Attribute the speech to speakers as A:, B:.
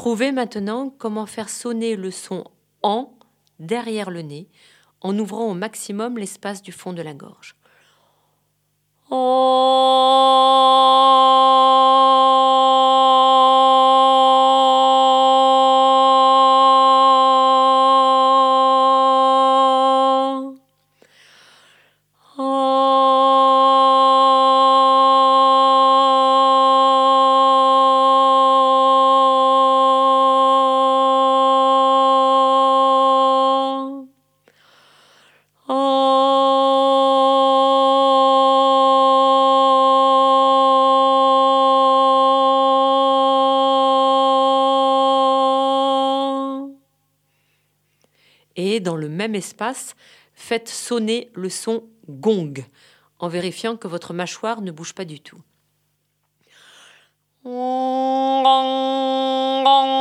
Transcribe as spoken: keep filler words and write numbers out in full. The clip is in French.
A: Trouvez maintenant comment faire sonner le son « en » derrière le nez en ouvrant au maximum l'espace du fond de la gorge. Et dans le même espace, faites sonner le son gong en vérifiant que votre mâchoire ne bouge pas du tout. Gong, gong.